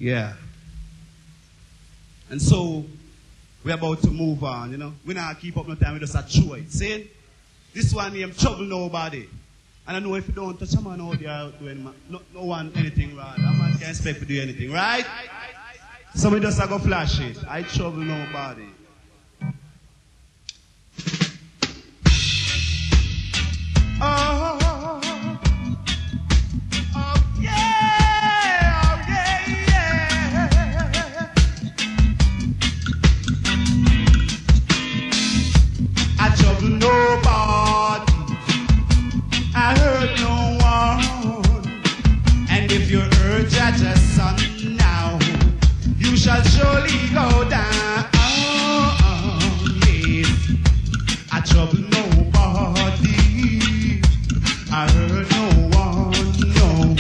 Yeah. And so, we're about to move on, you know. We not keep up no time, we just a chew it. See? This one named Trouble Nobody. And I know if you don't touch a man out there doing no one anything wrong, that man can't expect to do anything, right? So we just go flash it. I trouble nobody. Oh. Nobody, I hurt no one, and if you hurt Jaja's son now, you shall surely go down. Yes, I trouble nobody, I hurt no one, no.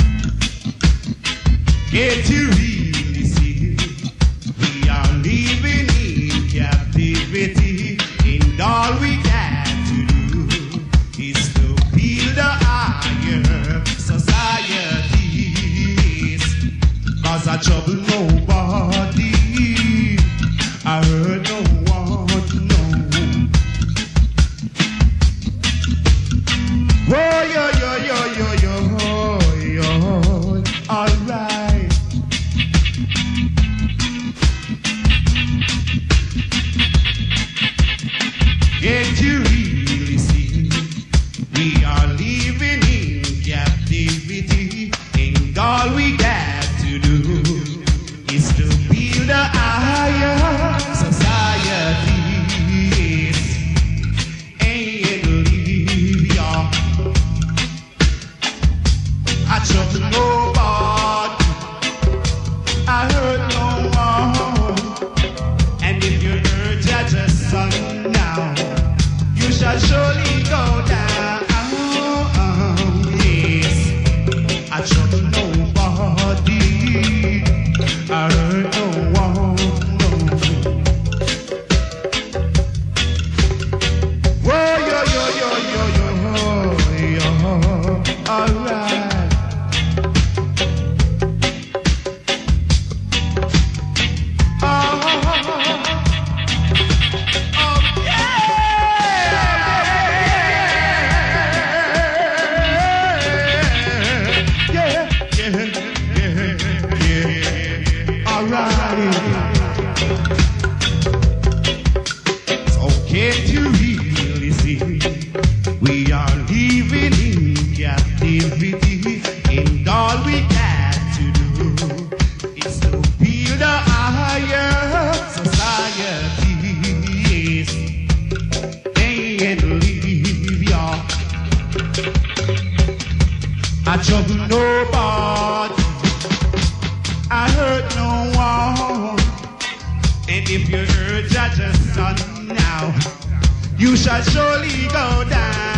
Can't you really see? We are living in captivity, and all we got to do is to build a higher societies. Cause I trouble nobody, I hurt no one, no. Whoa, yo, yo, yo, yo, yo, yo, alright. Can't you really see? We are living in captivity, and all we got to do is to build a higher society and live, y'all. I trouble nobody, I hurt no one, and if you hurt Jaja's son now, you shall surely go down. Yes, I trouble nobody, I hurt no one, no. Whoa, yo, yo, yo, yo, yo, yo, alright. So can't you really see? We are living in captivity, and all we got to do is to build a higher societies and live, y'all. I trouble nobody, I hurt no one, and if you hurt Jaja's son now, you shall surely go down.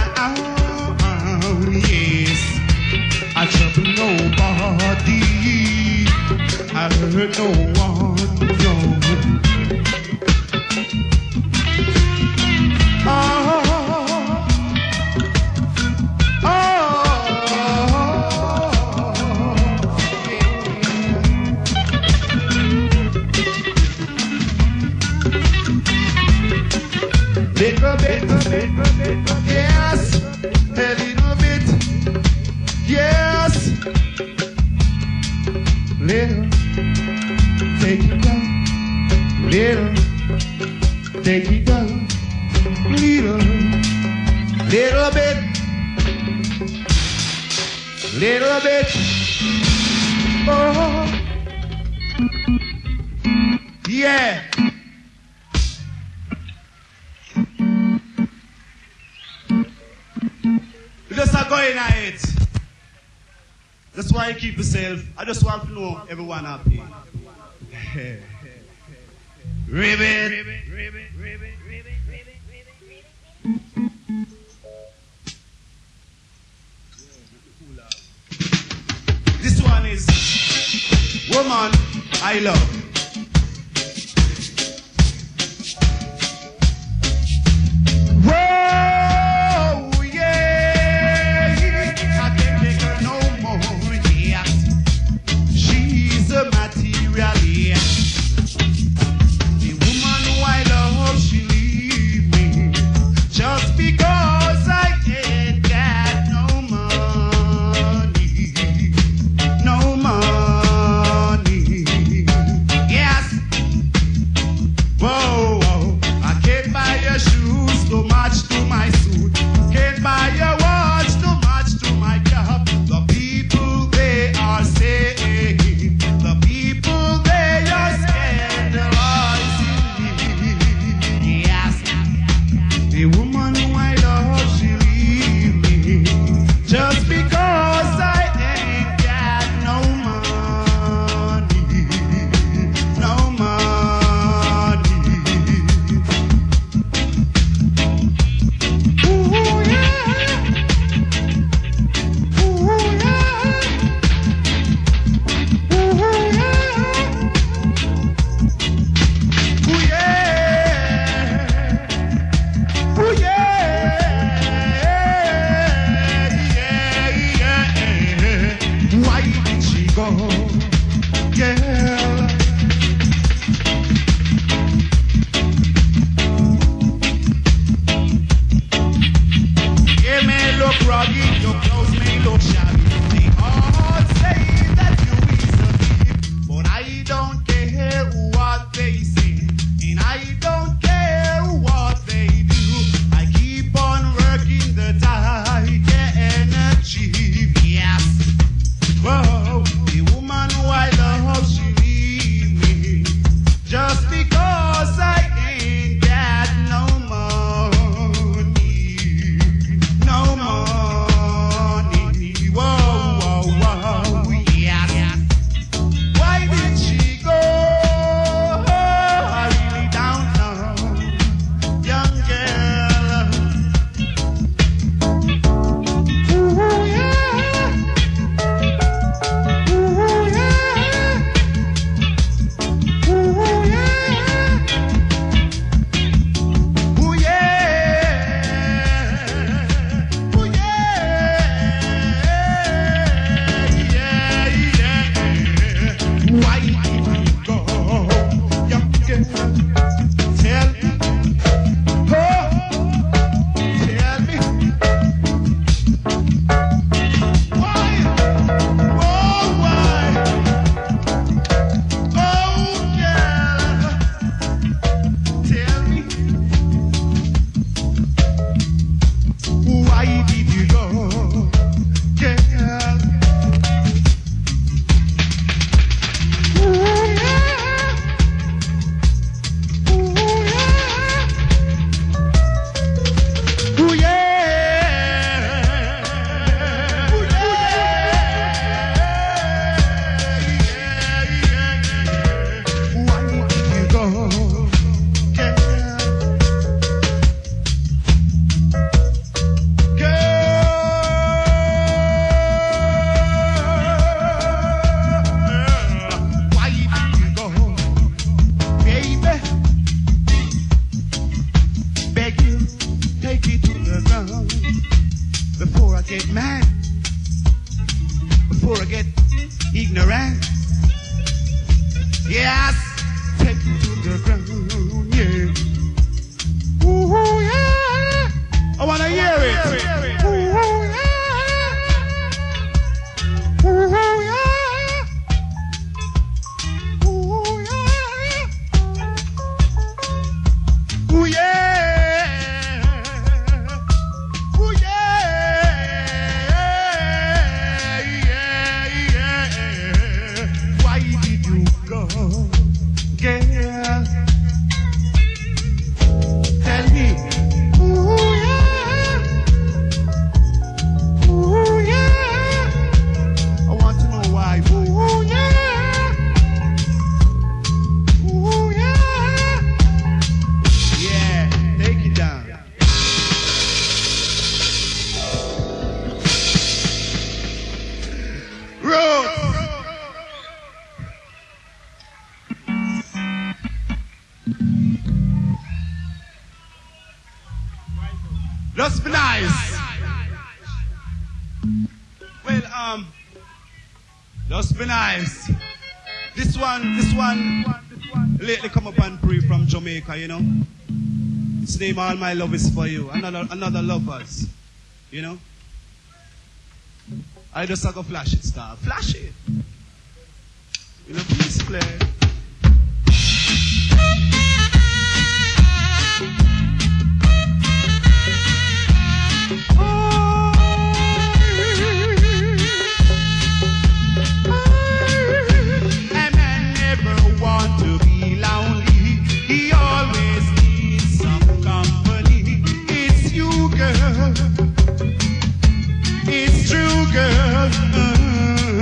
Yes, I trouble nobody, I hurt no one, no. Little bit, yes, a little bit, yes, little, take it down, little, take it down, little bit, oh, yeah. Just a going at it. That's why you keep yourself. I just want to know everyone happy. Ribbit. This one is Woman I Love. Matter Why did she go? Girl. You may look rugged, your clothes may look shabby. They all say that you is a thief, but I don't care what they say, and I don't care what they do. I keep on working the tight energy. Yes. Whoa, the woman who I love, she leave me just because I ain't got no money. No money. Whoa, whoa, whoa. Yes. Why did she go? I really don't know. Young girl. Ooh, yeah. Ooh, yeah. Ooh, yeah. Ooh, yeah. Ooh, yeah. Yeah, yeah. Why did you go, young girl? Tell me. Oh, tell me. Why? Oh, why? Oh, girl. Tell me. Why did you go, girl? Ooh, yeah. Ooh, yeah. Ooh, yeah. Ooh, yeah. Why did you go, girl? Why did you go, baby? Beg you, take it to the ground before I get mad, before I get ignorant. Yes, take it to the ground, yeah. Ooh, yeah. I wanna hear it. Ooh, yeah. Ooh, yeah. Ooh, yeah. Ooh, yeah. Ooh, yeah. Yeah, yeah. Why did you go, girl? Tell me. Ooh, yeah. Ooh, yeah. I want to know why. Ooh, yeah. Ooh, yeah. Yeah, take it down. Roots. Just be nice. Well, just be nice. This one lately come up and pray from Jamaica, you know. Its name All My Love Is For You. Another lovers, you know. I just go flash it, star. Flash it. You know, please play. A man never want to be lonely. He always needs some company. It's you, girl. It's true, girl.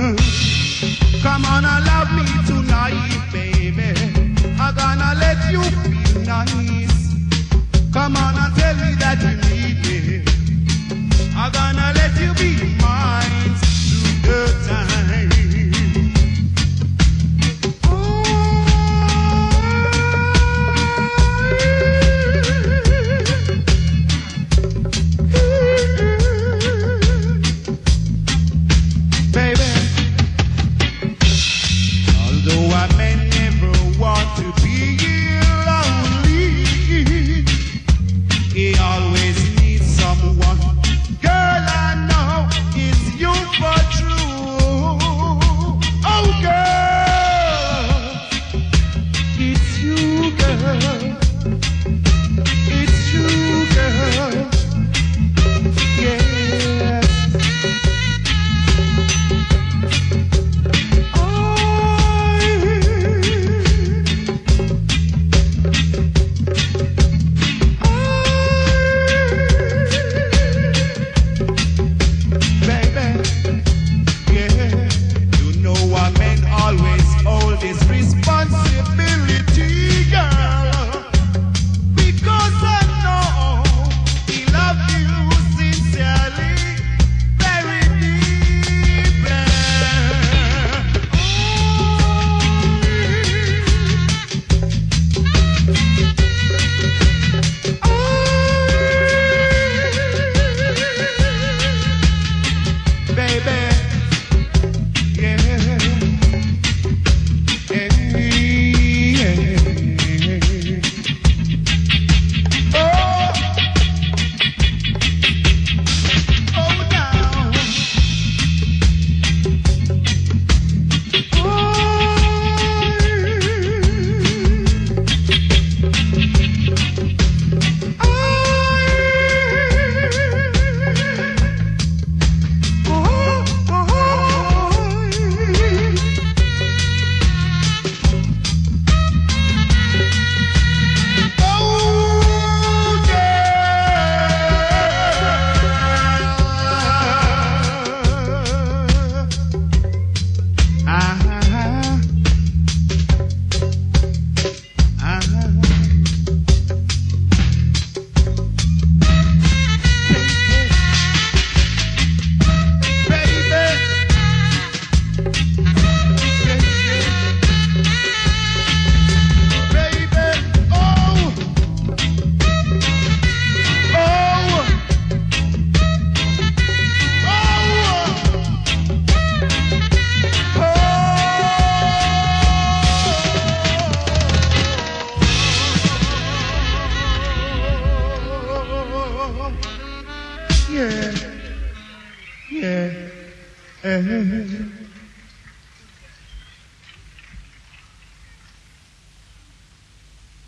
Come on and love me tonight, baby. I'm gonna let you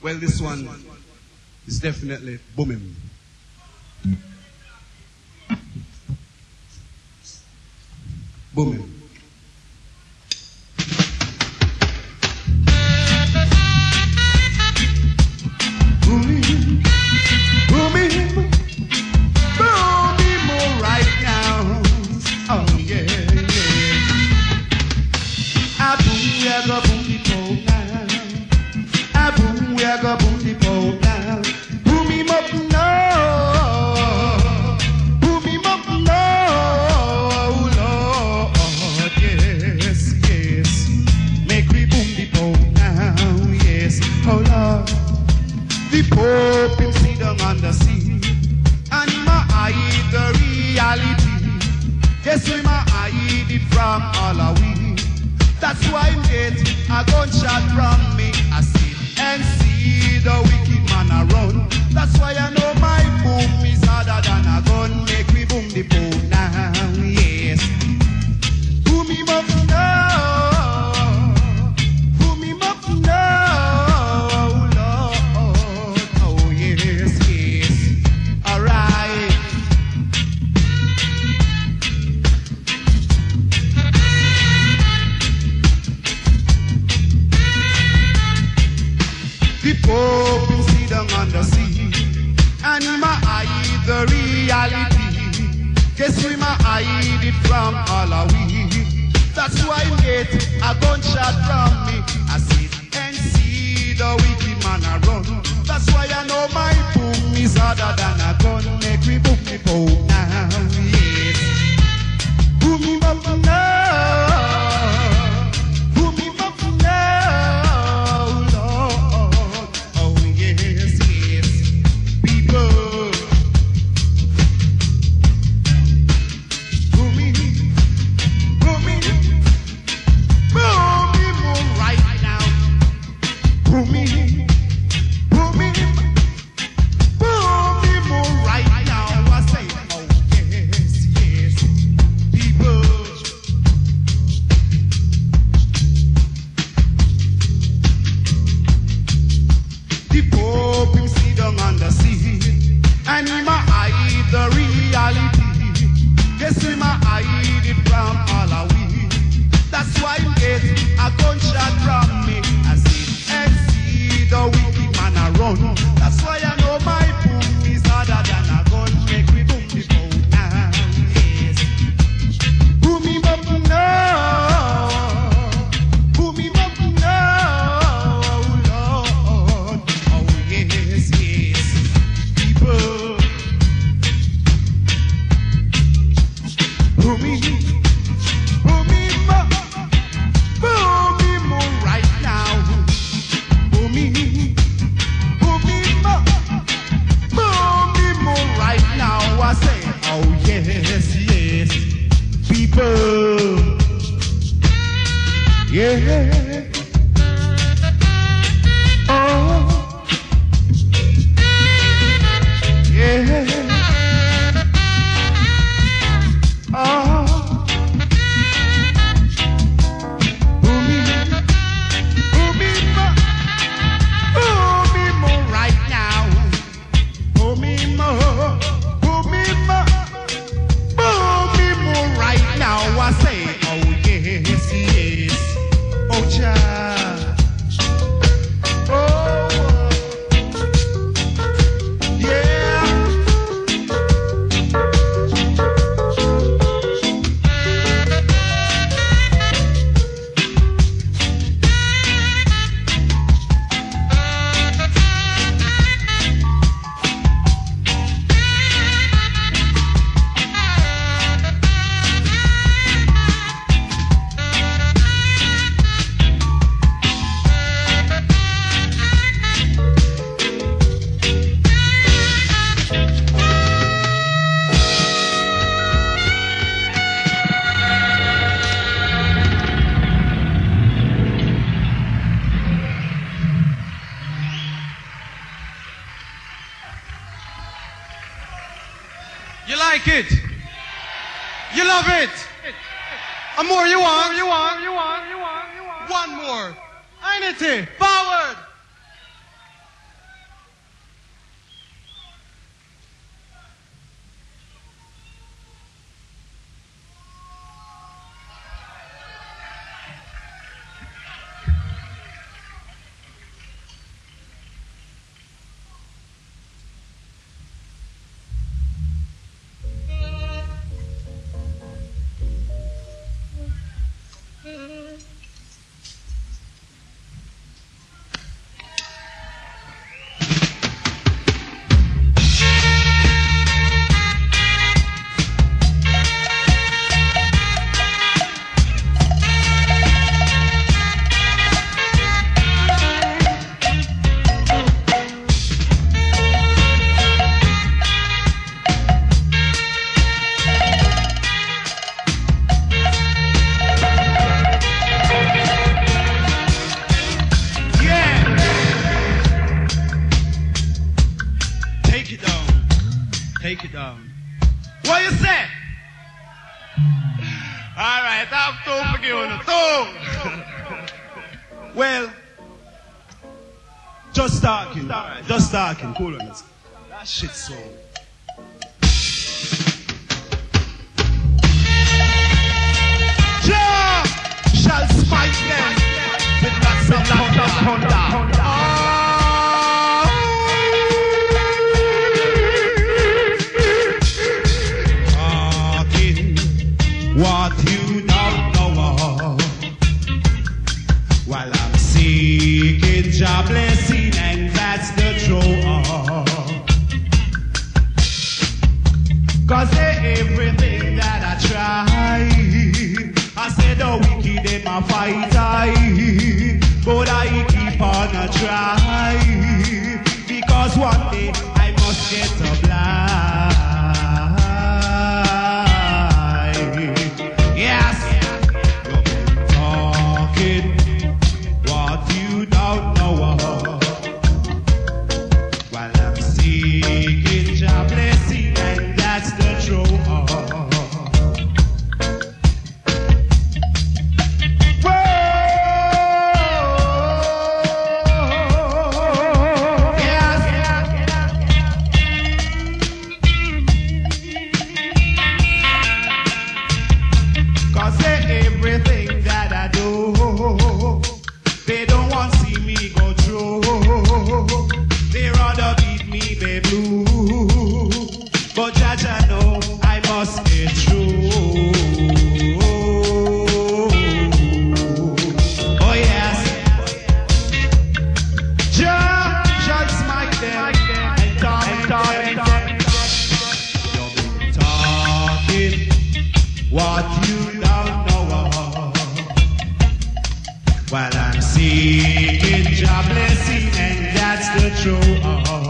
Well, this one is definitely booming. Booming. Booming, booming, booming more right now. Oh yeah, yeah. I boom, we are go boom the pole now. I boom, we are go boom the pole now. Boom him up now. Boom him up now. Lord, yes, yes. Make we boom the pole now, yes. Oh Lord. The Pope him sit down on the sea, and him a hide the reality. Yes, him a hide it from all of we. That's why him get a gunshot from me. I sit and see the wicked man a run. That's why I know my boom is harder than a gun. Make me boom the boom now, yes. Boom him up now. Boom him up now, Lord. Oh yes, yes. All right. The Pope is sit down on the sea, and him a hide the reality. Guess we ma hide it from all of we. That's why him get a gunshot from me. I sit and see the wicked man a run. That's why I know my boom is harder than a gun. Make me boom the boom now, yes. Boom him up now. Boom him up now, Lord. Oh yes, yes. People, boom him, boom him, boom him right now. Boom him, boom him, boom him right now. I say, oh yes, yes. People, the Pope him sit down on the sea, and him a hide the reality. Yes, him a hide it from all of we. That's why him get a gunshot from me. I sit and see the wicked man a run. That's why I know my boom is harder than a gun. Make me boom the boom now, yes. Boom him up now. Boom him up now, Lord. Oh yes, yes. People, boom him, boom him up, boom him right now. Boom him, boom him up, boom him right now. I say, oh yes, yes. People, yeah. Oh, yeah. Oh, boom him, boom him right now. Boom him, boom him right now. I say, oh yes, yes. Oh child. Oh, yeah. You like it? You love it? A more you want? One more. Ain't it? Forward. Well, just talking. Alright, just talking. Cool on it. That shit so. Jah shall smite them with lots of thunder. Talking what you don't know of, while I'm seeking Jah blessing, and that's the truth. Cause everything that I try, I said the wicked in my fight, but I keep on a try, because one day I must get a blind. Yes, you've been talking what you don't know of, while I'm seeking Jah blessing, and that's the truth. Cause everything that I do, they don't want to see me go through. They rather beat me, they blue. But Jah know I must get through. Oh yes, Jah shall smite them and torment them. You've been talking what you don't know of, while I'm seeking Jah blessing, and that's the truth.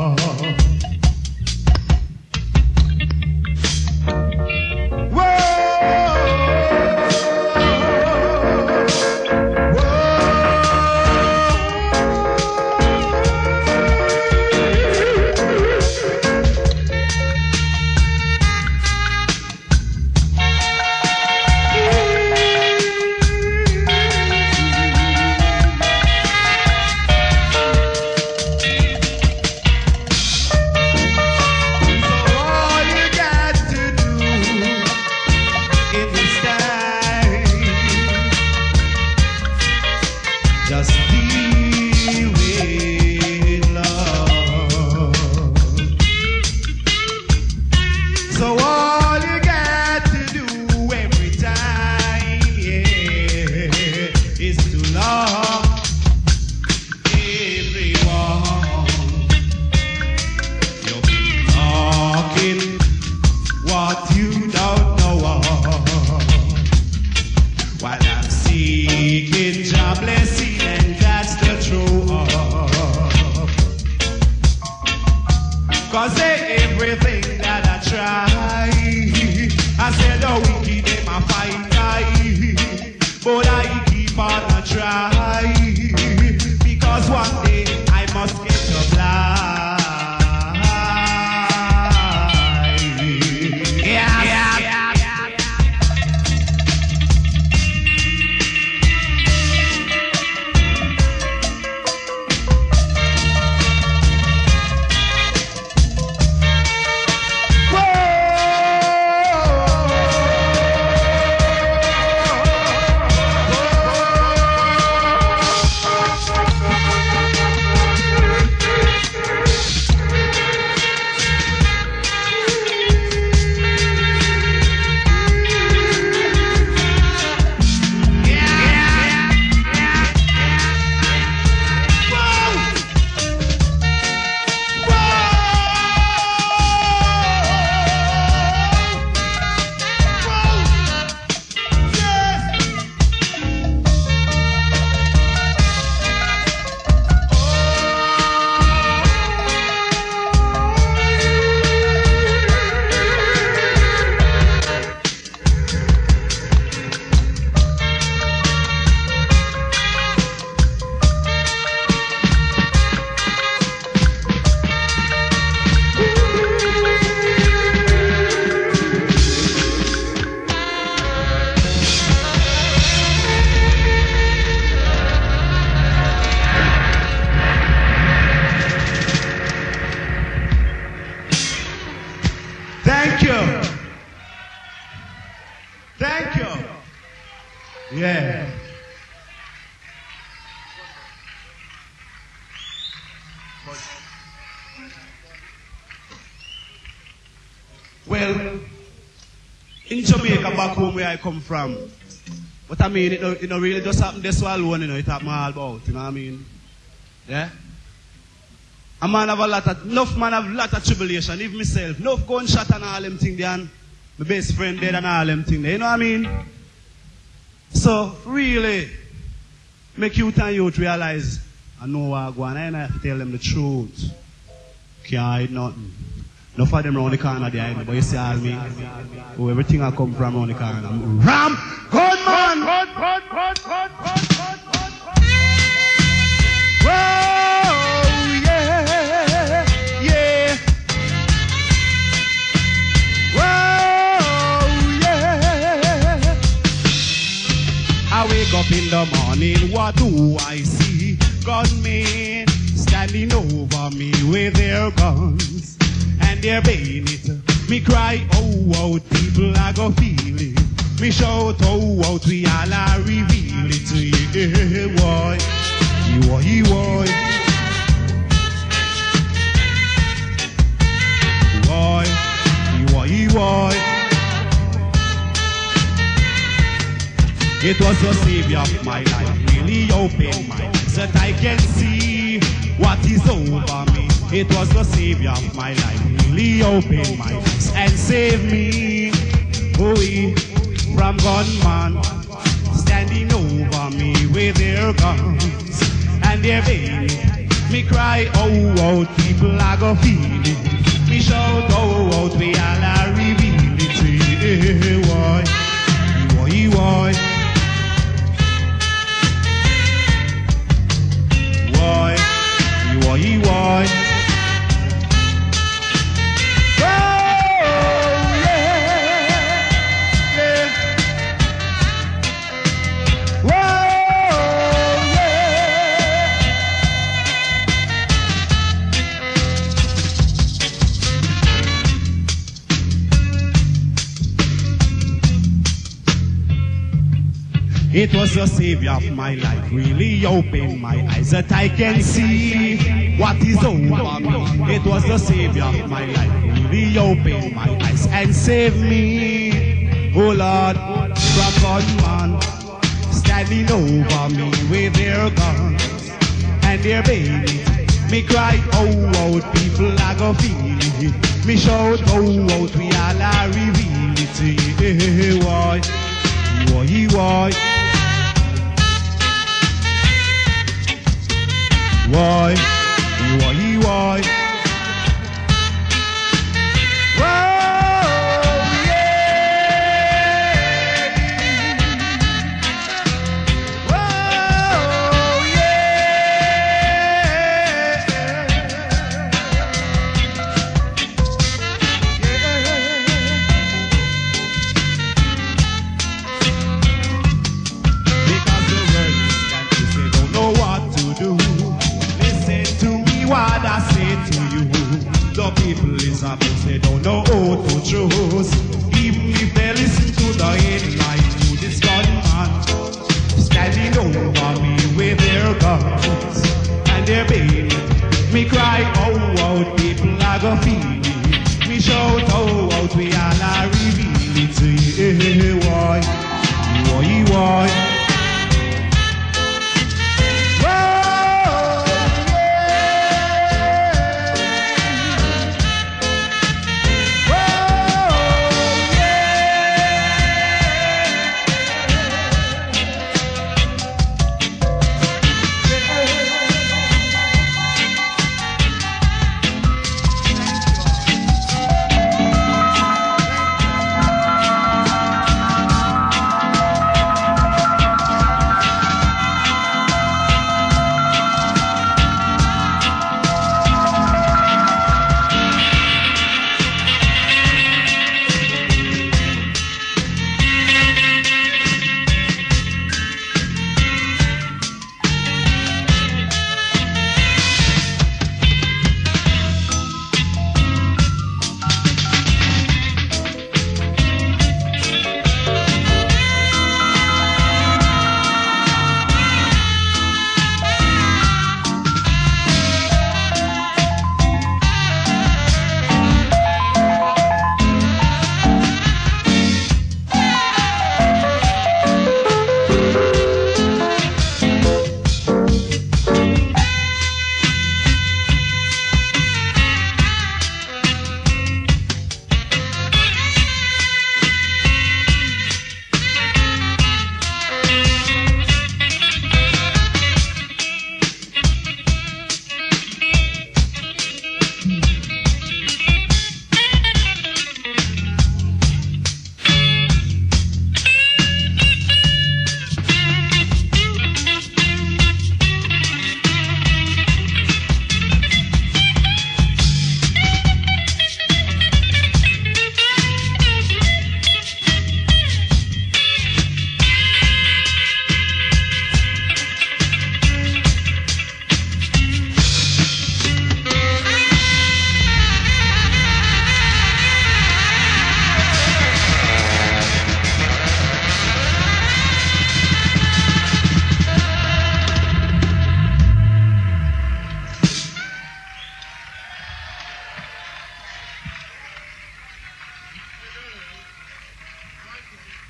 Just deal with love. So all you got to do every time, yeah, is to love everyone. You've been talking what you don't know of, while I'm seeking Jah blessing, and that's the truth. Cause everything that I try, I said the wicked in my fight, but I keep on a try, because one day I must get a blind. in Jamaica, back home where I come from. But I mean, it don't really just happen this one alone, you know, it happen all about, you know what I mean? Yeah? A man have enough man have a lot of tribulation, even myself. Enough gunshot and all them things there, and my best friend dead and all them things there, you know what I mean? So, really, make youth and youth realize, I know what I go on, and I have to tell them the truth. Can't hide nothing. Enough of them around the corner there, but you see all me, oh, everything I come from around the corner. Ram! Gunman! Whoa, yeah, yeah. Whoa, yeah. I wake up in the morning, what do I see? Gunmen standing over me with their guns and their bayonet. Me cry, oh, out, people, I go feel it. Me shout, oh, out, we all are reveal it to you, boy. Boy, boy. Boy, boy, boy. It was the savior of my life, really opened my eyes that I can see what is over me. It was the savior of my life, really opened my eyes and saved me. Oh, from gunman standing over me with their guns and their baby. Me cry, oh, out, people, I go feel it. Me shout, oh, out, we all are reveal it to you, boy, boy, boy. Boy, boy, boy. It was the savior of my life, really opened my eyes that I can see what is over me. It was the savior of my life, really opened my eyes and saved me. Oh Lord, from gunman standing over me with their guns and their baby. Me cry, oh, out, people, I go feel it. Me shout, oh, out, we all are reveal it to you, boy, boy, boy. Why? Why? Why? Whoa, yeah. Whoa, yeah. Because the words that you say don't know what to do. What I say to you, the people is a bit, they don't know how to choose. Even if they listen to the headline to this gunman standing over me with their guns and their baby. Me cry, oh, out, people, I go feel it. Me shout, oh, out, we all are reveal it to you, why, why, why.